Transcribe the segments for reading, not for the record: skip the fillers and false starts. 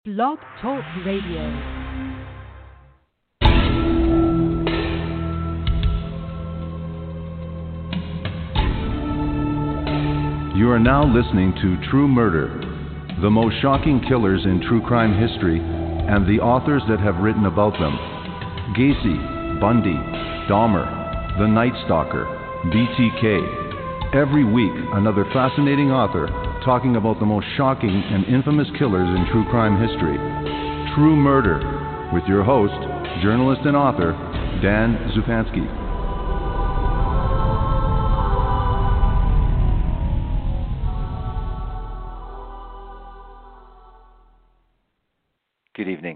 Blog Talk Radio. You are now listening to True Murder, the most shocking killers in true crime history, and the authors that have written about them. Gacy, Bundy, Dahmer, The Night Stalker, BTK. Every week, another fascinating author talking about the most shocking and infamous killers in true crime history. True Murder, with your host, journalist and author, Dan Zupansky. Good evening.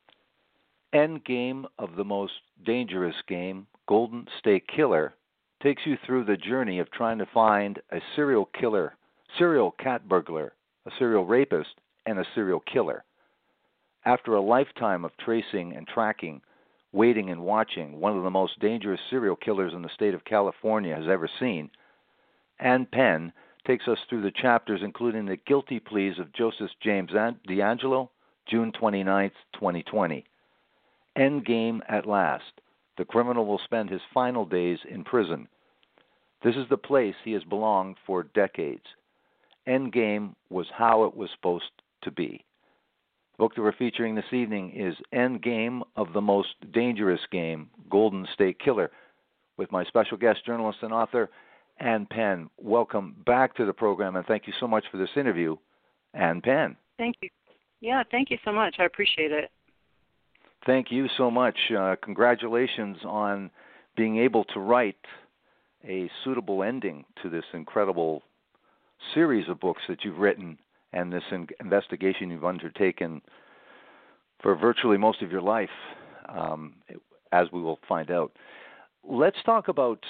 Endgame of the most dangerous game, Golden State Killer, takes you through the journey of trying to find a serial killer, serial cat burglar, a serial rapist, and a serial killer. After a lifetime of tracing and tracking, waiting and watching one of the most dangerous serial killers in the state of California has ever seen, Ann Penn takes us through the chapters including the guilty pleas of Joseph James DeAngelo, June 29, 2020. Endgame at last. The criminal will spend his final days in prison. This is the place he has belonged for decades. Endgame was how it was supposed to be. The book that we're featuring this evening is Endgame of the Most Dangerous Game, Golden State Killer, with my special guest, journalist and author, Ann Penn. Welcome back to the program, and thank you so much for this interview, Ann Penn. Thank you. Yeah, thank you so much. I appreciate it. Thank you so much. Congratulations on being able to write a suitable ending to this incredible series of books that you've written and this investigation you've undertaken for virtually most of your life, as we will find out. Let's talk about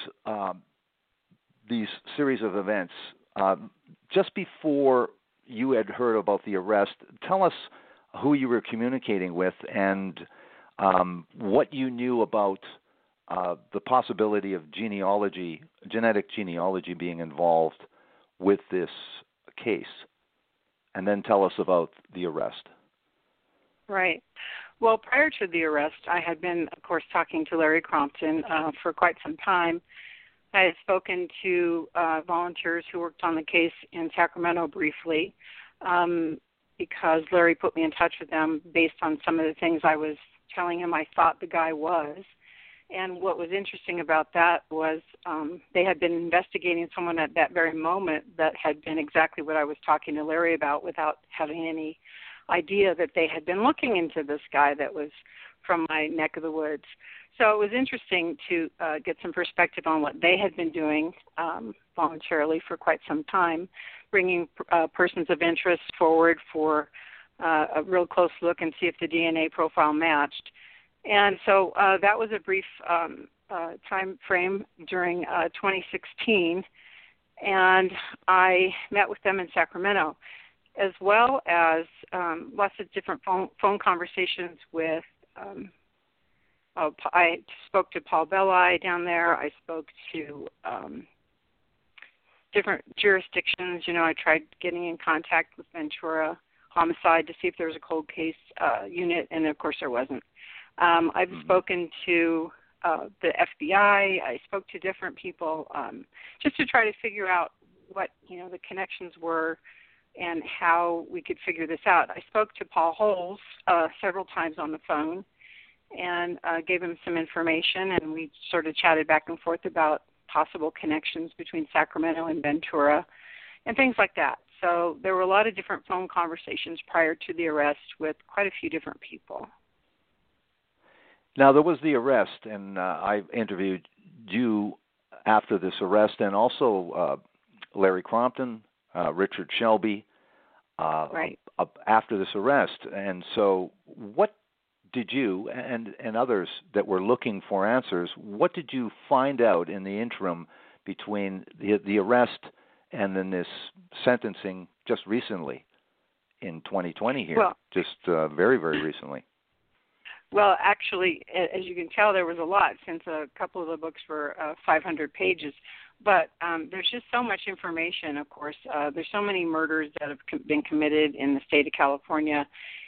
these series of events. Just before you had heard about the arrest, tell us who you were communicating with and what you knew about the possibility of genetic genealogy being involved with this case, and then tell us about the arrest. Right. Well, prior to the arrest, I had been, of course, talking to Larry Crompton for quite some time. I had spoken to volunteers who worked on the case in Sacramento briefly because Larry put me in touch with them based on some of the things I was telling him I thought the guy was. And what was interesting about that was they had been investigating someone at that very moment that had been exactly what I was talking to Larry about without having any idea that they had been looking into this guy that was from my neck of the woods. So it was interesting to get some perspective on what they had been doing voluntarily for quite some time, bringing persons of interest forward for a real close look and see if the DNA profile matched. And so that was a brief time frame during 2016, and I met with them in Sacramento, as well as lots of different phone conversations with I spoke to Paul Belli down there. I spoke to different jurisdictions. You know, I tried getting in contact with Ventura Homicide to see if there was a cold case unit, and of course there wasn't. I've spoken to the FBI. I spoke to different people just to try to figure out what, the connections were and how we could figure this out. I spoke to Paul Holes several times on the phone and gave him some information, and we sort of chatted back and forth about possible connections between Sacramento and Ventura and things like that. So there were a lot of different phone conversations prior to the arrest with quite a few different people. Now, there was the arrest, and I interviewed you after this arrest, and also Larry Crompton, Richard Shelby, right. After this arrest. And so what did you and others that were looking for answers, what did you find out in the interim between the arrest and then this sentencing just recently in 2020 here, very, very recently? Well, actually, as you can tell, there was a lot since a couple of the books were 500 pages. But there's just so much information, of course. There's so many murders that have been committed in the state of California.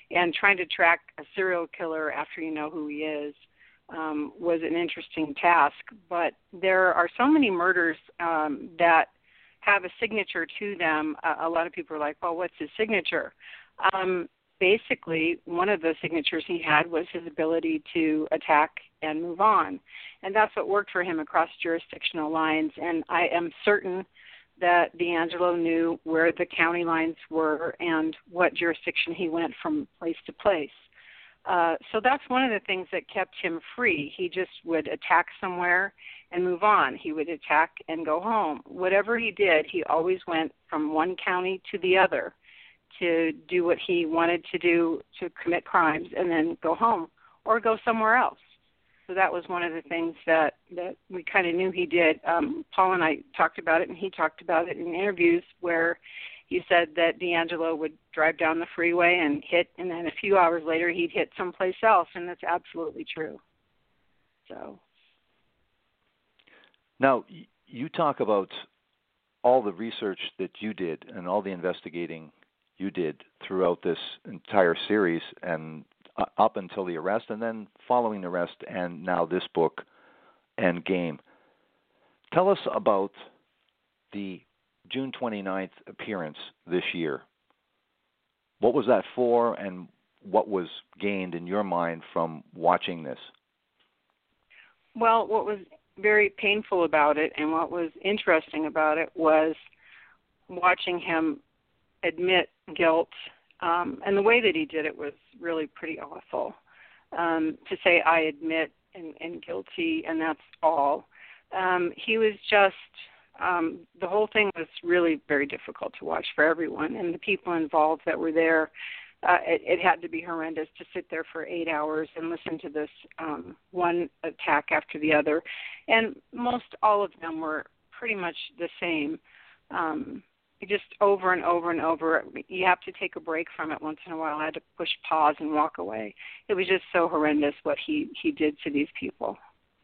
And trying to track a serial killer after you know who he is was an interesting task. But there are so many murders that have a signature to them. A lot of people are like, well, what's his signature? Basically, one of the signatures he had was his ability to attack and move on. And that's what worked for him across jurisdictional lines. And I am certain that DeAngelo knew where the county lines were and what jurisdiction he went from place to place. So that's one of the things that kept him free. He just would attack somewhere and move on. He would attack and go home. Whatever he did, he always went from one county to the other to do what he wanted to do, to commit crimes, and then go home or go somewhere else. So that was one of the things that we kind of knew he did. Paul and I talked about it, and he talked about it in interviews where he said that DeAngelo would drive down the freeway and hit, and then a few hours later he'd hit someplace else, and that's absolutely true. So now, you talk about all the research that you did and all the investigating you did throughout this entire series and up until the arrest, and then following the arrest, and now this book, Endgame. Tell us about the June 29th appearance this year. What was that for, and what was gained in your mind from watching this? Well, what was very painful about it and what was interesting about it was watching him admit guilt, and the way that he did it was really pretty awful. To say, I admit and guilty, and that's all. He was just, the whole thing was really very difficult to watch for everyone, and the people involved that were there. It had to be horrendous to sit there for 8 hours and listen to this one attack after the other. And most all of them were pretty much the same. Just over and over and over. You have to take a break from it once in a while. I had to push pause and walk away. It was just so horrendous what he did to these people.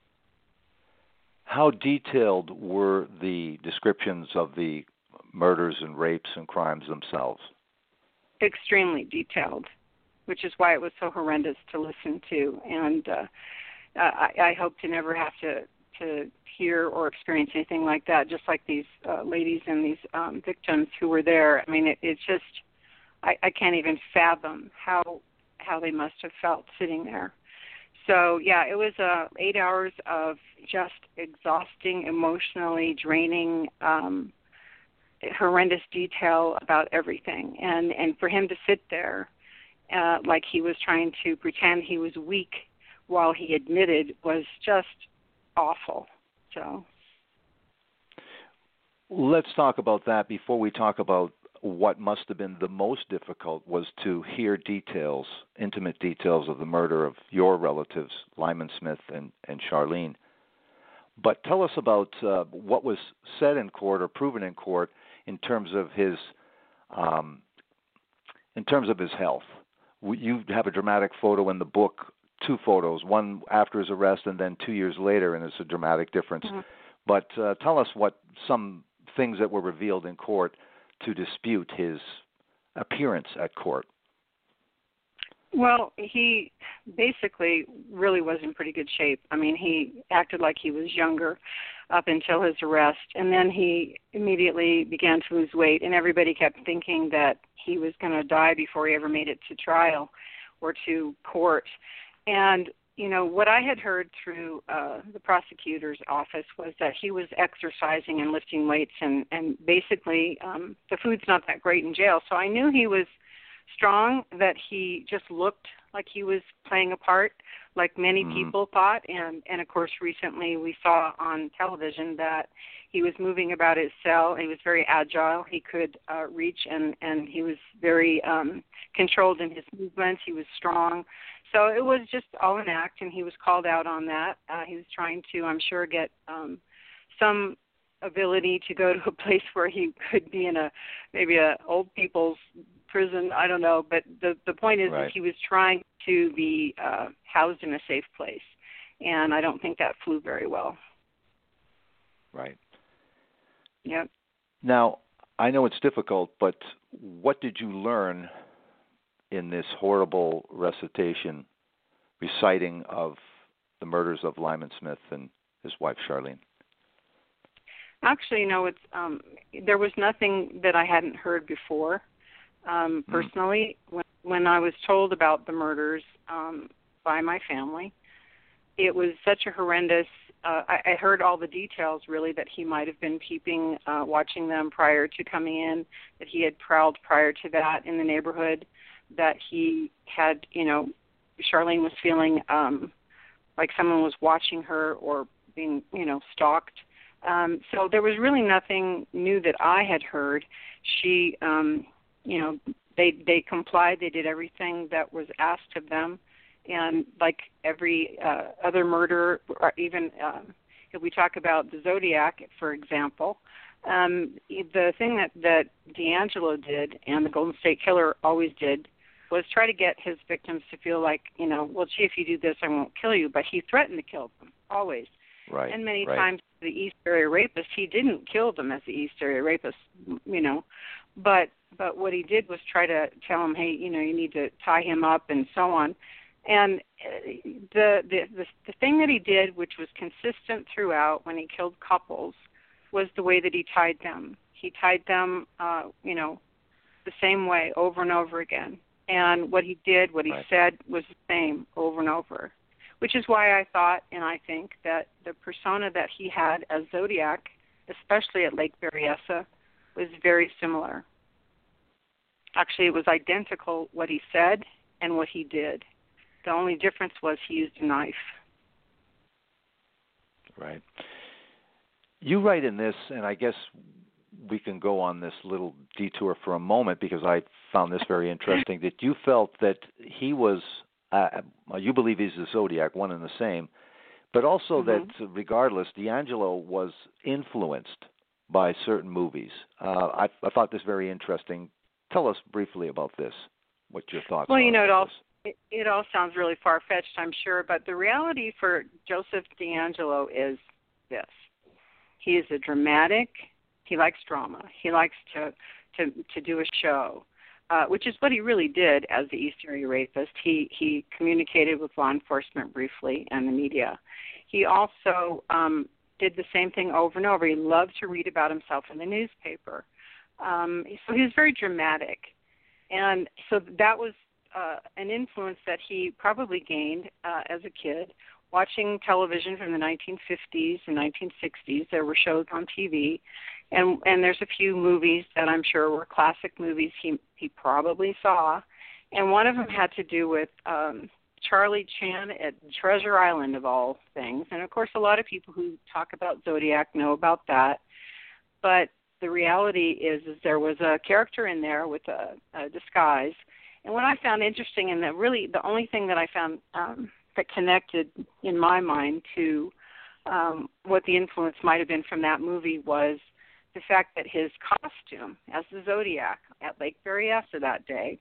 How detailed were the descriptions of the murders and rapes and crimes themselves? Extremely detailed, which is why it was so horrendous to listen to. And I hope to never have to hear or experience anything like that, just like these ladies and these victims who were there. I mean, it's just, I can't even fathom how they must have felt sitting there. So, yeah, it was 8 hours of just exhausting, emotionally draining, horrendous detail about everything. And for him to sit there like he was trying to pretend he was weak while he admitted was just awful. So let's talk about that before we talk about what must have been the most difficult was to hear details, intimate details of the murder of your relatives, Lyman Smith and Charlene. But tell us about what was said in court or proven in court in terms of his health. You have a dramatic photo in the book, two photos, one after his arrest and then 2 years later, and it's a dramatic difference. Mm-hmm. But tell us what some things that were revealed in court to dispute his appearance at court. Well, he basically really was in pretty good shape. I mean, he acted like he was younger up until his arrest, and then he immediately began to lose weight, and everybody kept thinking that he was going to die before he ever made it to trial or to court. And, you know, what I had heard through the prosecutor's office was that he was exercising and lifting weights, and basically the food's not that great in jail. So I knew he was strong, that he just looked like he was playing a part, like many people thought. And of course, recently we saw on television that he was moving about his cell. He was very agile. He could reach, and he was very controlled in his movements. He was strong. So it was just all an act, and he was called out on that. He was trying to, I'm sure, get some ability to go to a place where he could be in maybe a old people's prison. I don't know, but the point is that he was trying to be housed in a safe place, and I don't think that flew very well. Right. Yep. Now, I know it's difficult, but what did you learn in this horrible reciting of the murders of Lyman Smith and his wife Charlene? Actually, it's there was nothing that I hadn't heard before. Personally, when I was told about the murders by my family, it was such a horrendous. I heard all the details, really, that he might have been watching them prior to coming in, that he had prowled prior to that in the neighborhood, that he had, Charlene was feeling like someone was watching her or being, stalked. So there was really nothing new that I had heard. She, they complied. They did everything that was asked of them. And like every other murder, or even if we talk about the Zodiac, for example, the thing that D'Angelo did and the Golden State Killer always did was try to get his victims to feel like, well, gee, if you do this, I won't kill you. But he threatened to kill them, always. Right. And many times the East Area Rapist, he didn't kill them as the East Area Rapist, But what he did was try to tell him, hey, you need to tie him up and so on. And the thing that he did, which was consistent throughout when he killed couples, was the way that he tied them. He tied them, the same way over and over again. And what he did, what he said, was the same over and over, which is why I thought and I think that the persona that he had as Zodiac, especially at Lake Berryessa, was very similar. Actually, it was identical what he said and what he did. The only difference was he used a knife. Right. You write in this, and I guess we can go on this little detour for a moment because I found this very interesting, that you felt that he was, you believe he's the Zodiac, one and the same, but also that regardless, D'Angelo was influenced by certain movies. I thought this very interesting. Tell us briefly about this, what your thoughts are. Well, it all sounds really far-fetched, I'm sure, but the reality for Joseph D'Angelo is this. He is a dramatic. He likes drama. He likes to do a show, which is what he really did as the East Area Rapist. He communicated with law enforcement briefly and the media. He also did the same thing over and over. He loved to read about himself in the newspaper. So he was very dramatic. And so that was an influence that he probably gained as a kid. Watching television from the 1950s and 1960s, there were shows on TV, and there's a few movies that I'm sure were classic movies he probably saw, and one of them had to do with Charlie Chan at Treasure Island, of all things. And, of course, a lot of people who talk about Zodiac know about that, but the reality is there was a character in there with a disguise. And what I found interesting, and the only thing that I found that connected in my mind to what the influence might have been from that movie was the fact that his costume as the Zodiac at Lake Berryessa that day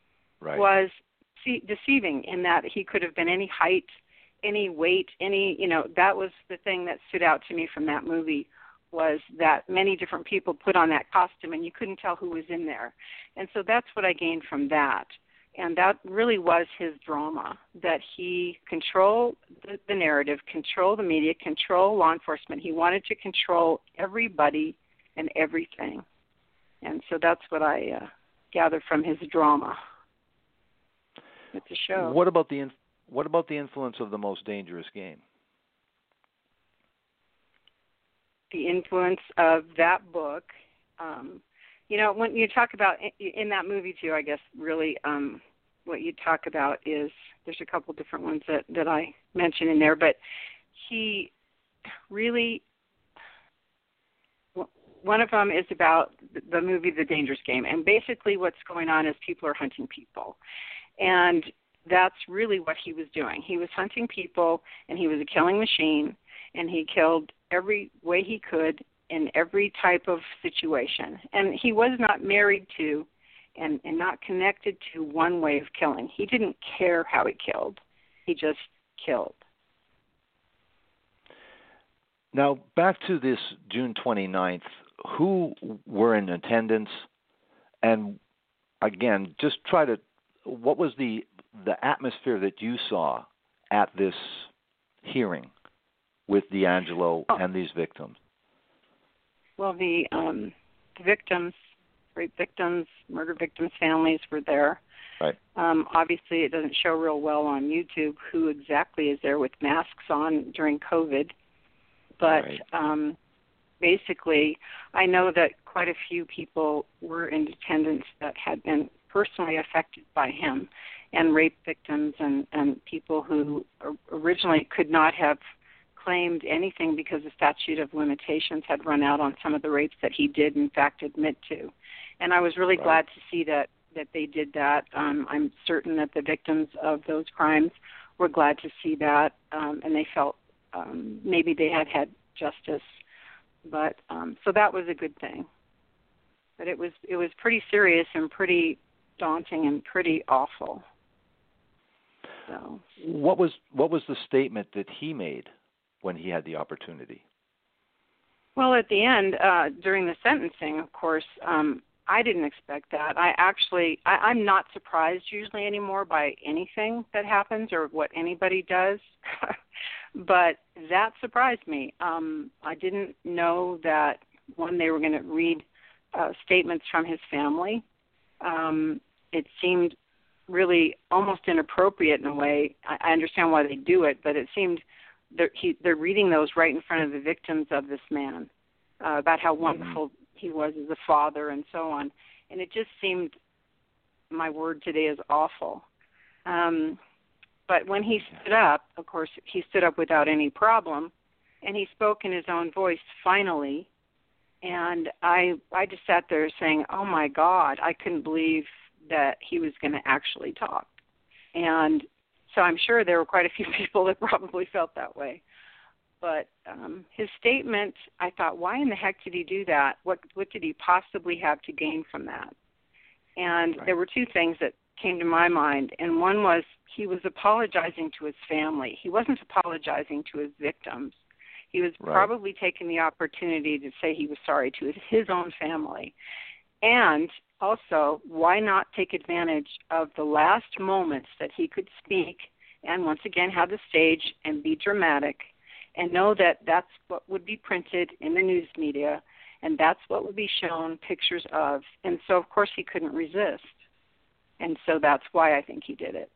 was deceiving in that he could have been any height, any weight, that was the thing that stood out to me from that movie, was that many different people put on that costume and you couldn't tell who was in there. And so that's what I gained from that. And that really was his drama, that he controlled the narrative, control the media, control law enforcement. He wanted to control everybody and everything. And so that's what I gathered from his drama with the show. What about the influence of The Most Dangerous Game? The influence of that book, when you talk about in that movie too, I guess really what you talk about is there's a couple different ones that I mention in there, but he really, one of them is about the movie The Dangerous Game, and basically what's going on is people are hunting people, and that's really what he was doing. He was hunting people, and he was a killing machine, and he killed every way he could in every type of situation. And he was not married to and not connected to one way of killing. He didn't care how he killed. He just killed. Now, back to this June 29th, who were in attendance? And again, just try to what was the atmosphere that you saw at this hearing with DeAngelo and these victims? Well, the victims, rape victims, murder victims' families were there. Right. Obviously, it doesn't show real well on YouTube who exactly is there with masks on during COVID. But basically, I know that quite a few people were in attendance that had been personally affected by him, and rape victims and people who originally could not have claimed anything because the statute of limitations had run out on some of the rapes that he did, in fact, admit to. And I was really glad to see that they did that. I'm certain that the victims of those crimes were glad to see that, and they felt maybe they had justice. But so that was a good thing. But it was pretty serious and pretty daunting and pretty awful. So what was the statement that he made when he had the opportunity? Well, at the end, during the sentencing, of course, I didn't expect that. I'm not surprised usually anymore by anything that happens or what anybody does, but that surprised me. I didn't know that, one, they were going to read statements from his family. It seemed really almost inappropriate in a way. I understand why they do it, but it seemed they're reading those right in front of the victims of this man about how wonderful he was as a father and so on. And it just seemed, my word today is awful. But when he stood up, of course, he stood up without any problem, and he spoke in his own voice finally. And I just sat there saying, oh, my God, I couldn't believe that he was going to actually talk. And so I'm sure there were quite a few people that probably felt that way. But his statement, I thought, why in the heck did he do that? What did he possibly have to gain from that? And there were two things that came to my mind. And one was he was apologizing to his family. He wasn't apologizing to his victims. He was probably taking the opportunity to say he was sorry to his own family. And also, why not take advantage of the last moments that he could speak and once again have the stage and be dramatic and know that that's what would be printed in the news media and that's what would be shown pictures of. And so, of course, he couldn't resist. And so that's why I think he did it.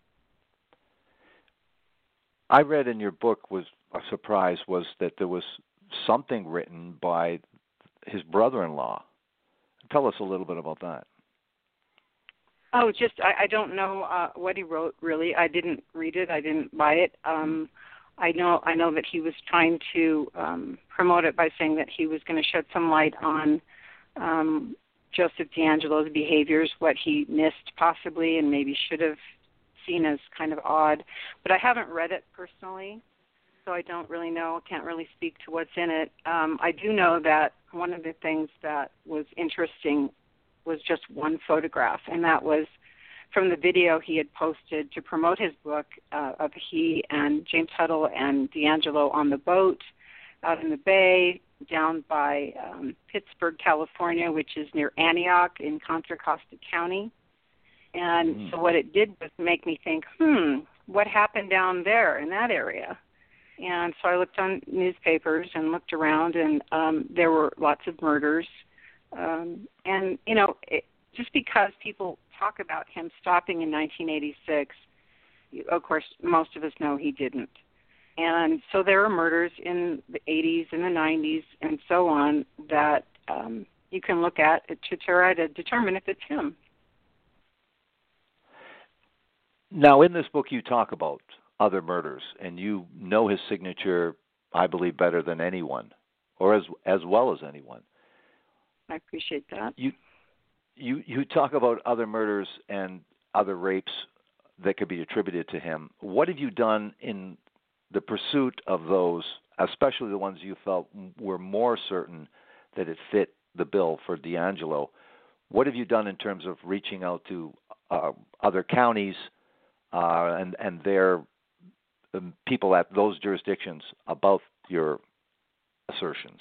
I read in your book, was a surprise, was that there was something written by his brother-in-law. Tell us a little bit about that. Oh, I don't know what he wrote, really. I didn't read it. I didn't buy it. I know that he was trying to promote it by saying that he was going to shed some light on Joseph DeAngelo's behaviors, what he missed possibly and maybe should have seen as kind of odd. But I haven't read it personally, so I don't really know. Can't really speak to what's in it. I do know that one of the things that was interesting was just one photograph, and that was from the video he had posted to promote his book of he and James Huddle and DeAngelo on the boat out in the bay down by Pittsburgh, California, which is near Antioch in Contra Costa County. And so what it did was make me think, what happened down there in that area? And so I looked on newspapers and looked around, and there were lots of murders. And, you know, just because people talk about him stopping in 1986, of course, most of us know he didn't. And so there are murders in the 80s and the 90s and so on that you can look at to try to determine if it's him. Now, in this book, you talk about other murders, and you know his signature, I believe, better than anyone, or as well as anyone. I appreciate that. You talk about other murders and other rapes that could be attributed to him. What have you done in the pursuit of those, especially the ones you felt were more certain that it fit the bill for DeAngelo? What have you done in terms of reaching out to other counties and their people at those jurisdictions about your assertions?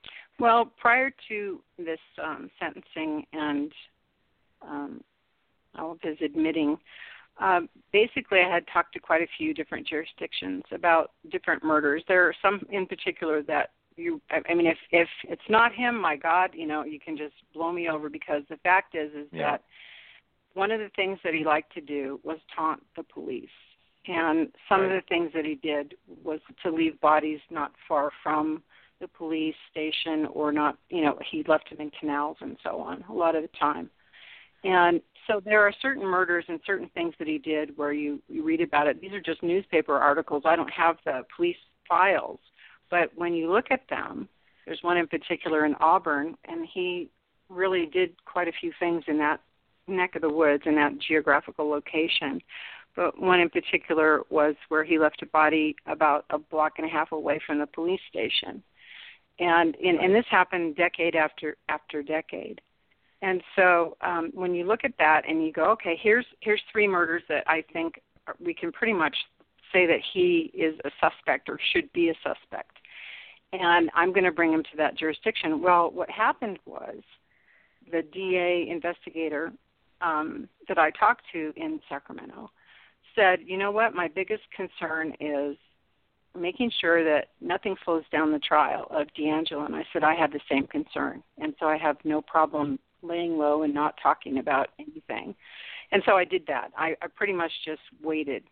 Well, prior to this sentencing and of his admitting. Basically, I had talked to quite a few different jurisdictions about different murders. There are some in particular that if it's not him, my God, you can just blow me over, because the fact is that one of the things that he liked to do was taunt the police. And some of the things that he did was to leave bodies not far from the police station, or not, he left them in canals and so on a lot of the time. And so there are certain murders and certain things that he did where you read about it. These are just newspaper articles. I don't have the police files. But when you look at them, there's one in particular in Auburn, and he really did quite a few things in that neck of the woods, in that geographical location. But one in particular was where he left a body about a block and a half away from the police station. And this happened decade after decade. And so when you look at that and you go, okay, here's 3 murders that I think we can pretty much say that he is a suspect or should be a suspect, and I'm going to bring him to that jurisdiction. Well, what happened was the DA investigator that I talked to in Sacramento said, you know what, my biggest concern is making sure that nothing slows down the trial of DeAngelo. And I said, I have the same concern. And so I have no problem laying low and not talking about anything. And so I did that. I pretty much just waited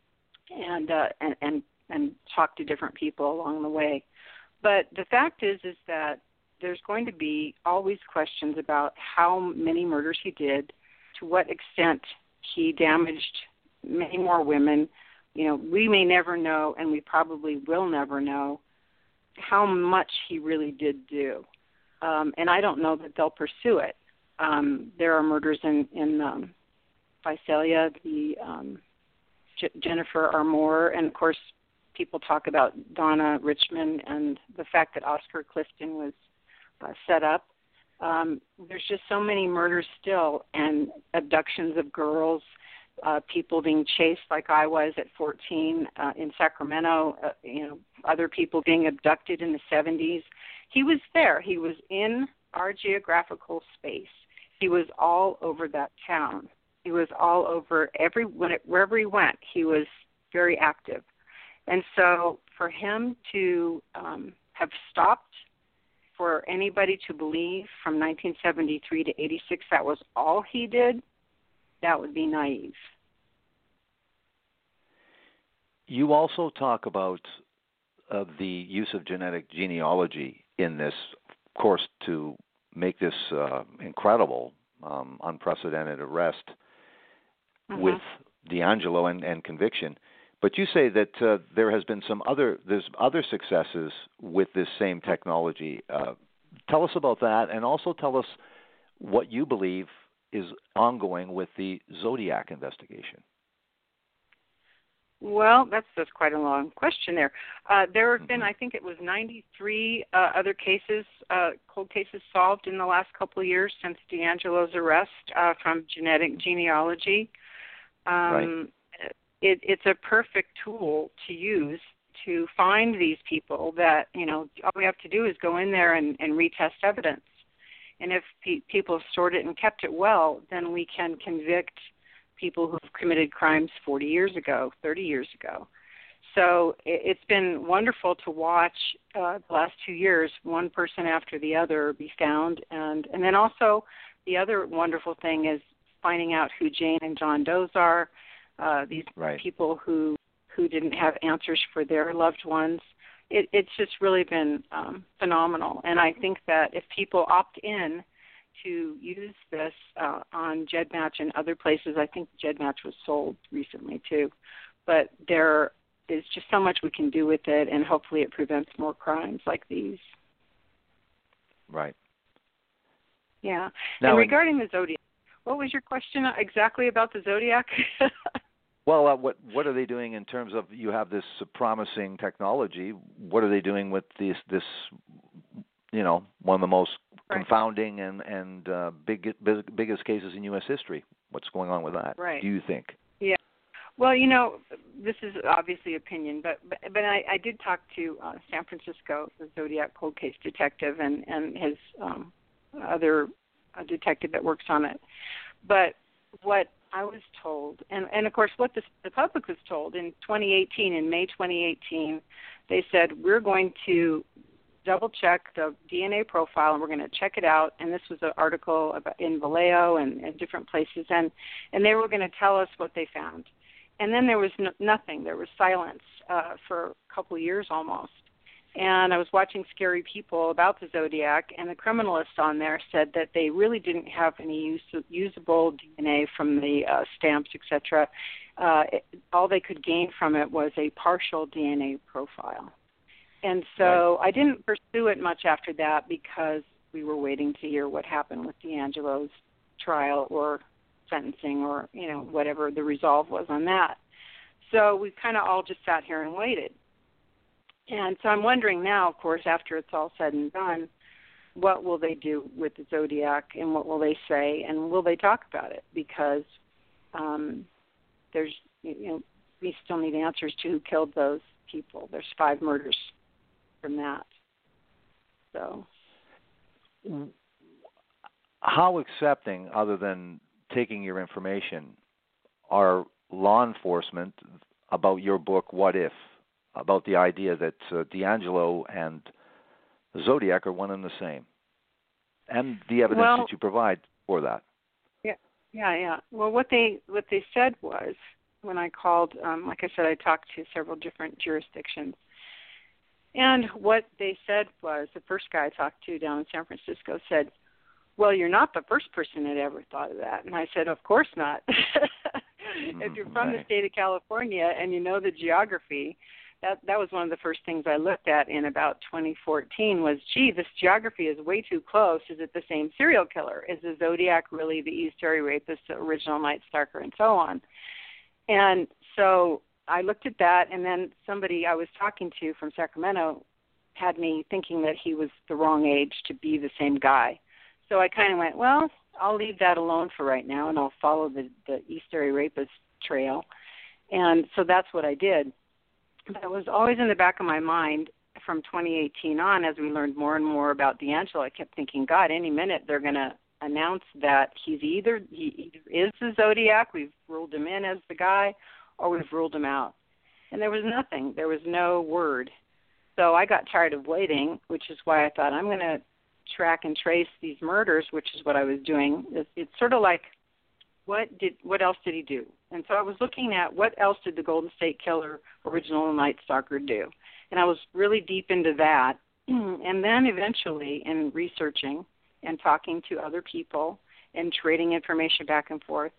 and talked to different people along the way. But the fact is that there's going to be always questions about how many murders he did, to what extent he damaged many more women. We may never know, and we probably will never know, how much he really did do. And I don't know that they'll pursue it. There are murders in Visalia, Jennifer Armour, and of course people talk about Donna Richmond and the fact that Oscar Clifton was set up. There's just so many murders still, and abductions of girls, people being chased like I was at 14 in Sacramento, other people being abducted in the 70s. He was there. He was in our geographical space. He was all over that town. He was all over wherever he went. He was very active. And so for him to have stopped, for anybody to believe from 1973 to 86 that was all he did, that would be naive. You also talk about the use of genetic genealogy in this, of course, to make this incredible, unprecedented arrest with DeAngelo and conviction. But you say that there has been there's other successes with this same technology. Tell us about that, and also tell us what you believe is ongoing with the Zodiac investigation. Well, that's quite a long question there. There have been, I think it was 93 other cases, cold cases solved in the last couple of years since DeAngelo's arrest from genetic genealogy. Right. It's a perfect tool to use to find these people that, all we have to do is go in there and retest evidence. And if people have stored it and kept it well, then we can convict people who have committed crimes 40 years ago, 30 years ago. So it's been wonderful to watch the last 2 years, one person after the other be found. And then also the other wonderful thing is finding out who Jane and John Doe's are, these people who didn't have answers for their loved ones. It's just really been phenomenal. And I think that if people opt in to use this on GEDmatch and other places, I think GEDmatch was sold recently too, but there is just so much we can do with it, and hopefully it prevents more crimes like these. Right. Yeah. Now, and regarding the Zodiac, what was your question exactly about the Zodiac? Well, what are they doing in terms of, you have this promising technology, what are they doing with this one of the most confounding and biggest cases in U.S. history? What's going on with that, do you think? Yeah. Well, this is obviously opinion, but I did talk to San Francisco, the Zodiac cold case detective, and his other detective that works on it. But what I was told, and of course what the public was told in 2018, in May 2018, they said, we're going to double check the DNA profile and we're going to check it out. And this was an article about in Vallejo and different places, and they were going to tell us what they found. And then there was nothing. There was silence for a couple of years almost. And I was watching Scary People about the Zodiac, and the criminalist on there said that they really didn't have any usable DNA from the stamps, etc. All they could gain from it was a partial DNA profile. And so I didn't pursue it much after that because we were waiting to hear what happened with DeAngelo's trial or sentencing or, whatever the resolve was on that. So we kind of all just sat here and waited. And so I'm wondering now, of course, after it's all said and done, what will they do with the Zodiac and what will they say and will they talk about it? Because there's, we still need answers to who killed those people. There's 5 murders from that. So, how accepting, other than taking your information, are law enforcement about your book, What If? About the idea that DeAngelo and the Zodiac are one and the same, and the evidence that you provide for that. Yeah. Well, what they said was, when I called, like I said, I talked to several different jurisdictions, and what they said was, the first guy I talked to down in San Francisco said, well, you're not the first person that ever thought of that. And I said, of course not. If you're from the state of California and you know the geography, that was one of the first things I looked at in about 2014 was, gee, this geography is way too close. Is it the same serial killer? Is the Zodiac really the East Area Rapist, the original Night Stalker, and so on? And so I looked at that, and then somebody I was talking to from Sacramento had me thinking that he was the wrong age to be the same guy. So I kind of went, well, I'll leave that alone for right now, and I'll follow the East Area Rapist trail. And so that's what I did. That was always in the back of my mind from 2018 on. As we learned more and more about DeAngelo, I kept thinking, God, any minute they're going to announce that he either is the Zodiac, we've ruled him in as the guy, or we've ruled him out. And there was nothing. There was no word. So I got tired of waiting, which is why I thought I'm going to track and trace these murders, which is what I was doing. It's sort of like, what else did he do? And so I was looking at what else did the Golden State Killer, original Night Stalker, do? And I was really deep into that. And then eventually, in researching and talking to other people and trading information back and forth,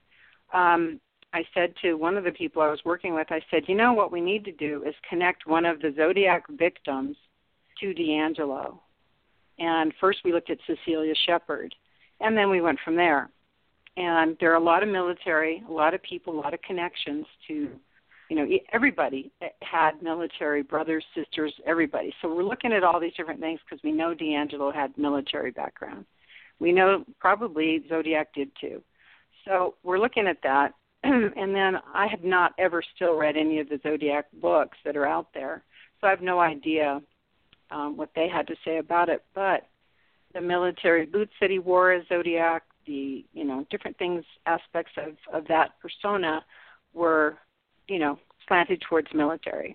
I said to one of the people I was working with, I said, what we need to do is connect one of the Zodiac victims to DeAngelo. And first we looked at Cecilia Shepard, and then we went from there. And there are a lot of military, a lot of people, a lot of connections to, everybody had military brothers, sisters, everybody. So we're looking at all these different things because we know DeAngelo had military background. We know probably Zodiac did too. So we're looking at that. And then I have not ever still read any of the Zodiac books that are out there. So I have no idea what they had to say about it. But the military boots that he wore as Zodiac, the different things, aspects of that persona were slanted towards military.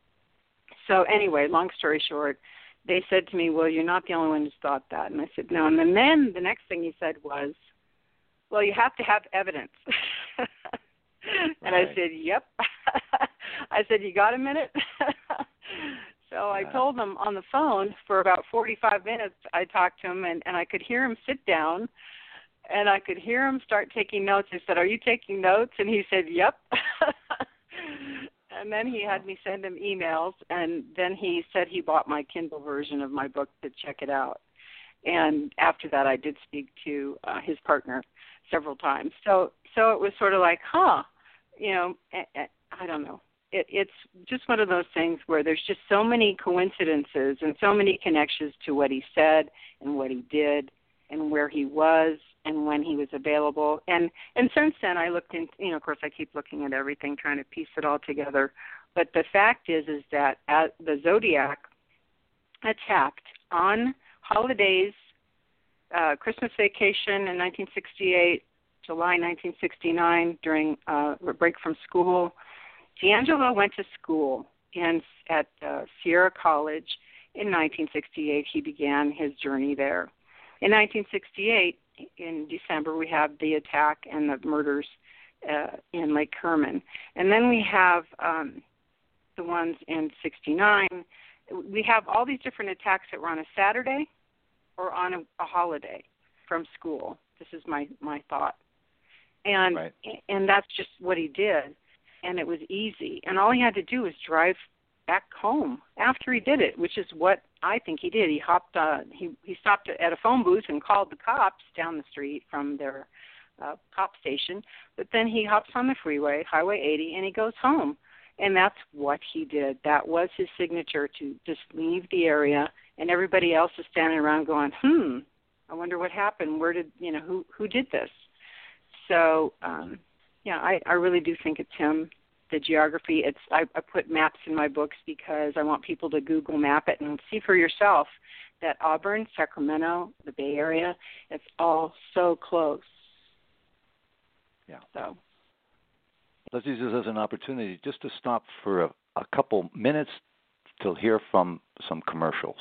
So anyway, long story short, they said to me, well, you're not the only one who's thought that. And I said, no. And then the next thing he said was, well, you have to have evidence. And I said, yep. I said, you got a minute? So I told him on the phone for about 45 minutes. I talked to him, and I could hear him sit down, and I could hear him start taking notes. I said, are you taking notes? And he said, yep. And then he had me send him emails, and then he said he bought my Kindle version of my book to check it out. And after that, I did speak to his partner several times. So it was sort of like, I don't know. It's just one of those things where there's just so many coincidences and so many connections to what he said and what he did and where he was and when he was available. And since then, I looked in, of course, I keep looking at everything, trying to piece it all together. But the fact is that the Zodiac attacked on holidays, Christmas vacation in 1968, July 1969, during a break from school. DeAngelo went to school at Sierra College. In 1968, he began his journey there. In 1968, in December, we have the attack and the murders in Lake Herman. And then we have the ones in 69. We have all these different attacks that were on a Saturday or on a holiday from school. This is my thought. And right. And that's just what he did. And it was easy. And all he had to do was drive back home after he did it, which is what I think he did. He hopped. He stopped at a phone booth and called the cops down the street from their cop station. But then he hops on the freeway, Highway 80, and he goes home. And that's what he did. That was his signature, to just leave the area, and everybody else is standing around going, I wonder what happened. Where did, who did this? So, I really do think it's him. The geography, I put maps in my books because I want people to Google map it and see for yourself that Auburn, Sacramento, the Bay Area, it's all so close. Yeah. So let's use this as an opportunity just to stop for a couple minutes to hear from some commercials.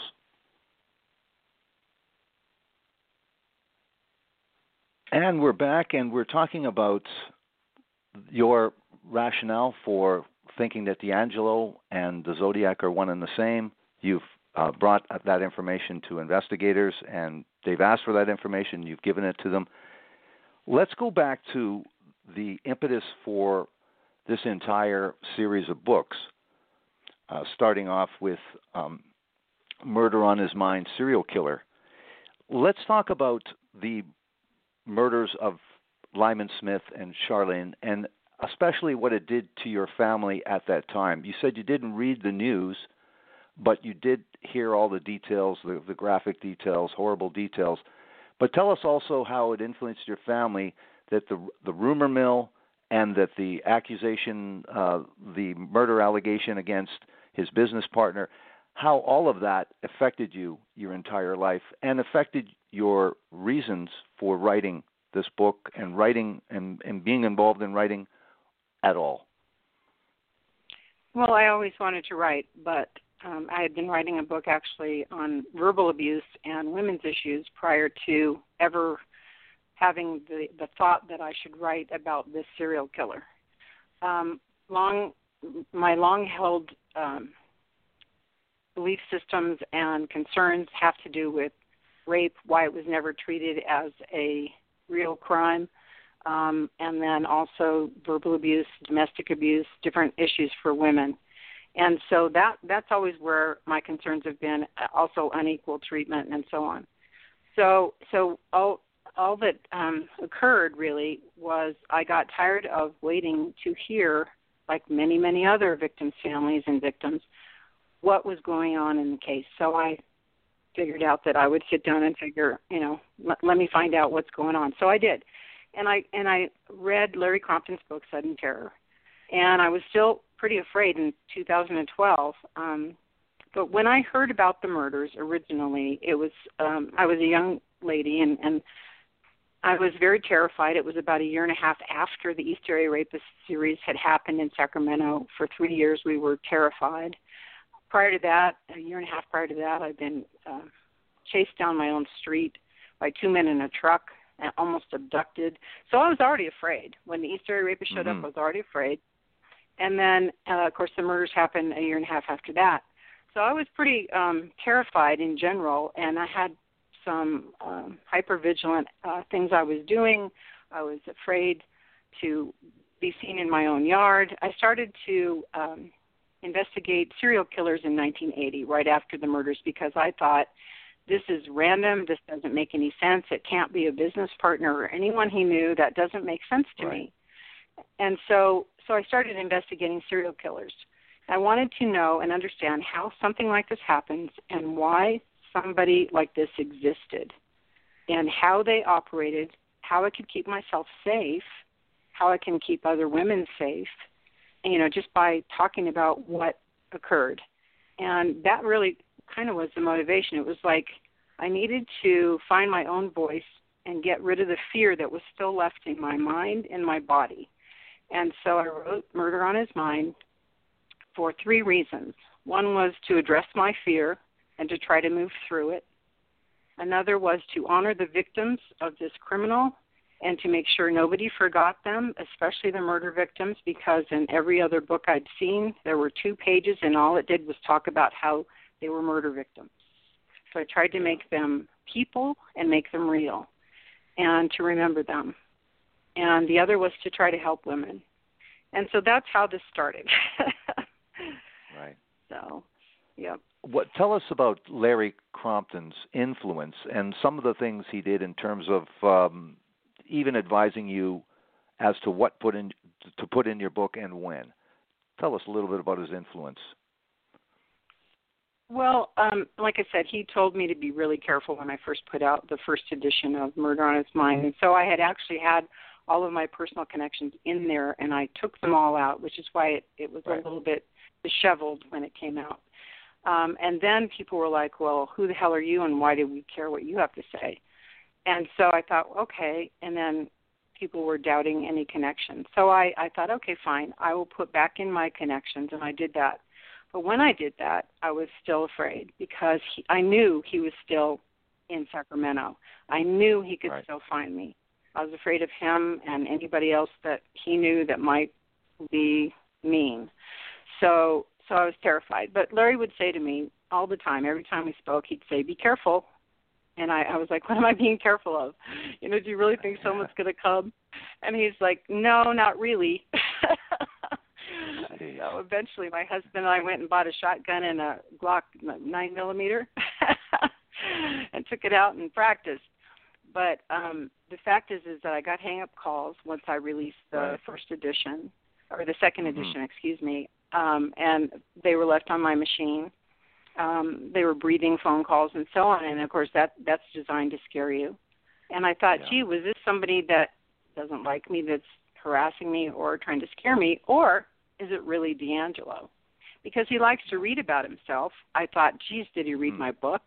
And we're back, and we're talking about your rationale for thinking that DeAngelo and the Zodiac are one and the same. You've brought that information to investigators, and they've asked for that information. You've given it to them. Let's go back to the impetus for this entire series of books, starting off with Murder on His Mind, Serial Killer. Let's talk about the murders of Lyman Smith and Charlene, and especially what it did to your family at that time. You said you didn't read the news, but you did hear all the details, the graphic details, horrible details. But tell us also how it influenced your family, that the rumor mill and that the accusation, the murder allegation against his business partner, how all of that affected you your entire life and affected your reasons for writing this book and writing and being involved in writing at all. Well, I always wanted to write, but I had been writing a book actually on verbal abuse and women's issues prior to ever having the thought that I should write about this serial killer. My long-held belief systems and concerns have to do with rape, why it was never treated as a real crime, and then also verbal abuse, domestic abuse, different issues for women. And so that's always where my concerns have been, also unequal treatment and so on. So all that occurred really was I got tired of waiting to hear, like many, many other victims' families and victims, what was going on in the case. So I figured out that I would sit down and figure, let me find out what's going on. So I did. And I read Larry Crompton's book, Sudden Terror. And I was still pretty afraid in 2012. But when I heard about the murders originally, it was I was a young lady, and I was very terrified. It was about a year and a half after the East Area Rapist series had happened in Sacramento. For 3 years, we were terrified. Prior to that, a year and a half prior to that, I'd been chased down my own street by two men in a truck and almost abducted. So I was already afraid. When the East Area Rapist showed up, I was already afraid. And then, of course, the murders happened a year and a half after that. So I was pretty terrified in general, and I had some hypervigilant things I was doing. I was afraid to be seen in my own yard. I started to investigate serial killers in 1980, right after the murders, because I thought, this is random, this doesn't make any sense, it can't be a business partner or anyone he knew, that doesn't make sense to me. And so I started investigating serial killers. I wanted to know and understand how something like this happens and why somebody like this existed and how they operated, how I could keep myself safe, how I can keep other women safe, just by talking about what occurred. And that really kind of was the motivation. It was like I needed to find my own voice and get rid of the fear that was still left in my mind and my body. And so I wrote Murder on His Mind for 3 reasons. One was to address my fear and to try to move through it. Another was to honor the victims of this criminal and to make sure nobody forgot them, especially the murder victims, because in every other book I'd seen, there were 2 pages, and all it did was talk about how they were murder victims. So I tried to make them people and make them real and to remember them. And the other was to try to help women. And so that's how this started. Right. So, yep. Tell us about Larry Crompton's influence and some of the things he did in terms of even advising you as to what to put in your book and when. Tell us a little bit about his influence. Well, like I said, he told me to be really careful when I first put out the first edition of Murder on His Mind. And so I had actually had all of my personal connections in there, and I took them all out, which is why it was right. a little bit disheveled when it came out. And then people were like, well, who the hell are you, and why do we care what you have to say? And so I thought, okay, and then people were doubting any connection. So I thought, okay, fine, I will put back in my connections, and I did that. But when I did that, I was still afraid because I knew he was still in Sacramento. I knew he could right. still find me. I was afraid of him and anybody else that he knew that might be mean. So I was terrified. But Larry would say to me all the time, every time we spoke, he'd say, be careful. And I was like, what am I being careful of? Do you really think someone's going to come? And he's like, no, not really. So eventually my husband and I went and bought a shotgun and a Glock 9mm and took it out and practiced. But the fact is that I got hang-up calls once I released the first edition, or the second edition, excuse me, and they were left on my machine. They were breathing phone calls and so on, and, of course, that's designed to scare you. And I thought, gee, was this somebody that doesn't like me, that's harassing me or trying to scare me, or is it really D'Angelo? Because he likes to read about himself. I thought, geez, did he read my book?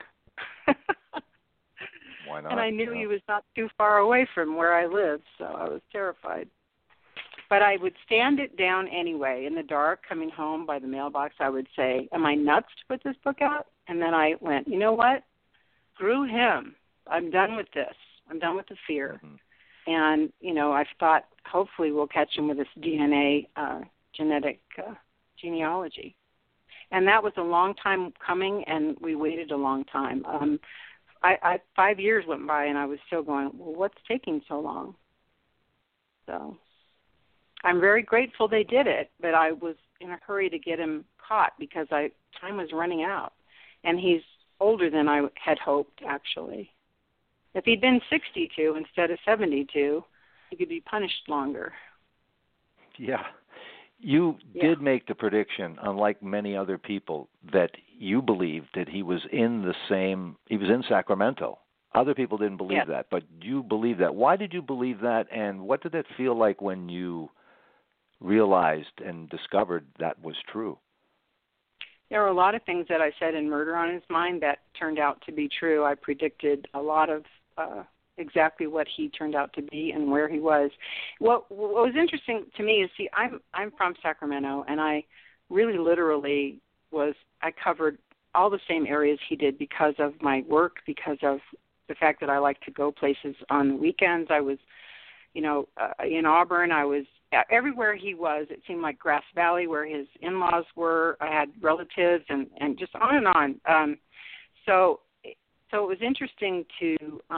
Why not? And I knew he was not too far away from where I lived, so I was terrified. But I would stand it down anyway. In the dark, coming home by the mailbox, I would say, am I nuts to put this book out? And then I went, you know what? Screw him. I'm done with this. I'm done with the fear. And, I've thought hopefully we'll catch him with this DNA genetic genealogy. And that was a long time coming, and we waited a long time. 5 years went by, and I was still going, well, what's taking so long? So I'm very grateful they did it, but I was in a hurry to get him caught because time was running out. And he's older than I had hoped, actually. If he'd been 62 instead of 72, he could be punished longer. Yeah. You did make the prediction, unlike many other people, that you believed that he was in Sacramento. Other people didn't believe that, but you believed that. Why did you believe that, and what did it feel like when you realized and discovered that was true? There were a lot of things that I said in Murder on His Mind that turned out to be true. I predicted a lot of exactly what he turned out to be and where he was. What was interesting to me is, I'm from Sacramento, and I really literally I covered all the same areas he did because of my work, because of the fact that I like to go places on the weekends. I was, in Auburn. I was everywhere he was. It seemed like Grass Valley, where his in-laws were. I had relatives, and just on and on. So it was interesting to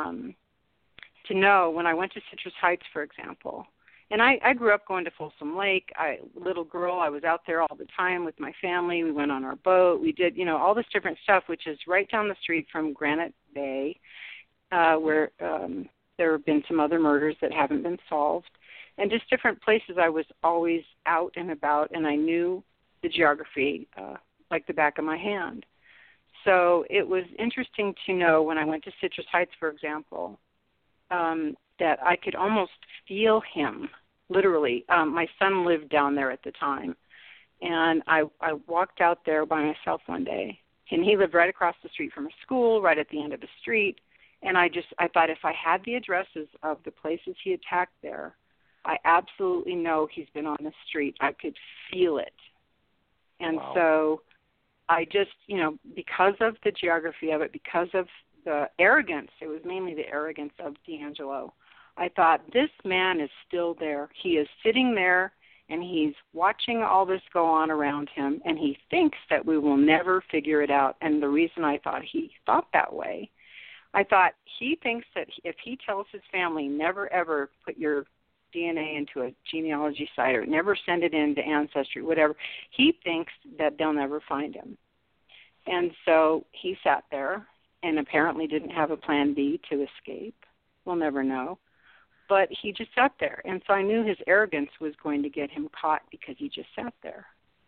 know when I went to Citrus Heights, for example. And I grew up going to Folsom Lake. Little girl, I was out there all the time with my family. We went on our boat. We did, all this different stuff, which is right down the street from Granite Bay, where there have been some other murders that haven't been solved. And just different places I was always out and about, and I knew the geography like the back of my hand. So it was interesting to know when I went to Citrus Heights, for example, that I could almost feel him, literally. My son lived down there at the time, and I walked out there by myself one day, and he lived right across the street from a school, right at the end of the street, And I thought if I had the addresses of the places he attacked there, I absolutely know he's been on the street. I could feel it. And Wow. so I just, because of the geography of it, because of the arrogance, it was mainly the arrogance of DeAngelo, I thought, this man is still there. He is sitting there, and he's watching all this go on around him, and he thinks that we will never figure it out. And the reason I thought he thought that way, I thought he thinks that if he tells his family, never ever put your DNA into a genealogy site or never send it in to Ancestry, whatever, he thinks that they'll never find him. And so he sat there and apparently didn't have a plan B to escape. We'll never know. But he just sat there. And so I knew his arrogance was going to get him caught because he just sat there.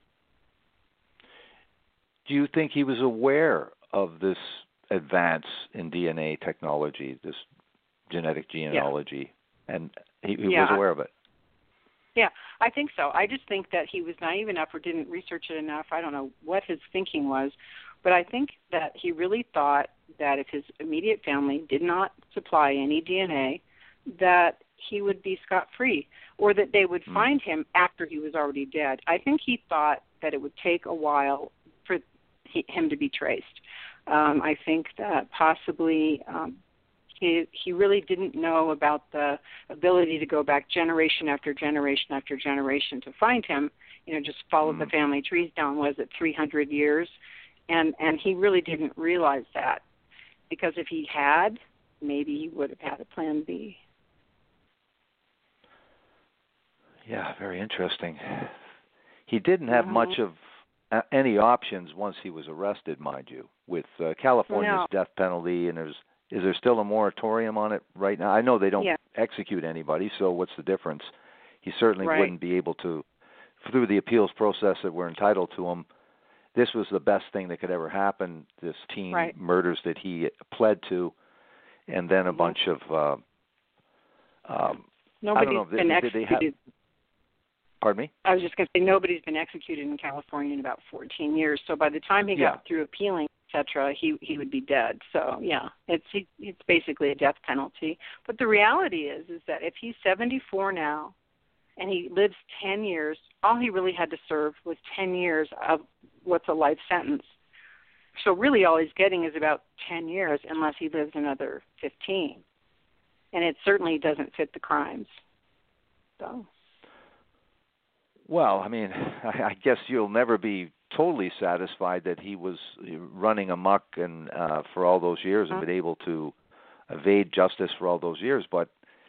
Do you think he was aware of this advance in DNA technology, this genetic genealogy, and he was aware of it? Yeah, I think so. I just think that he was naive enough or didn't research it enough. I don't know what his thinking was, but I think that he really thought that if his immediate family did not supply any DNA, that he would be scot-free, or that they would find him after he was already dead. I think he thought that it would take a while for him to be traced. I think that possibly he really didn't know about the ability to go back generation after generation after generation to find him. Just follow the family trees down. Was it 300 years? And he really didn't realize that, because if he had, maybe he would have had a plan B. Yeah, very interesting. He didn't have much of any options once he was arrested, mind you, with California's death penalty, and is there still a moratorium on it right now? I know they don't execute anybody, so what's the difference? He certainly wouldn't be able to, through the appeals process that we're entitled to him. This was the best thing that could ever happen, this teen murders that he pled to, and then a bunch of... Nobody's been executed. Pardon me? I was just going to say nobody's been executed in California in about 14 years. So by the time he got through appealing, etc., he would be dead. So it's basically a death penalty. But the reality is that if he's 74 now and he lives 10 years, all he really had to serve was 10 years of what's a life sentence. So really all he's getting is about 10 years unless he lives another 15. And it certainly doesn't fit the crimes. So. Well, I mean, I guess you'll never be totally satisfied that he was running amok and for all those years and been able to evade justice for all those years. But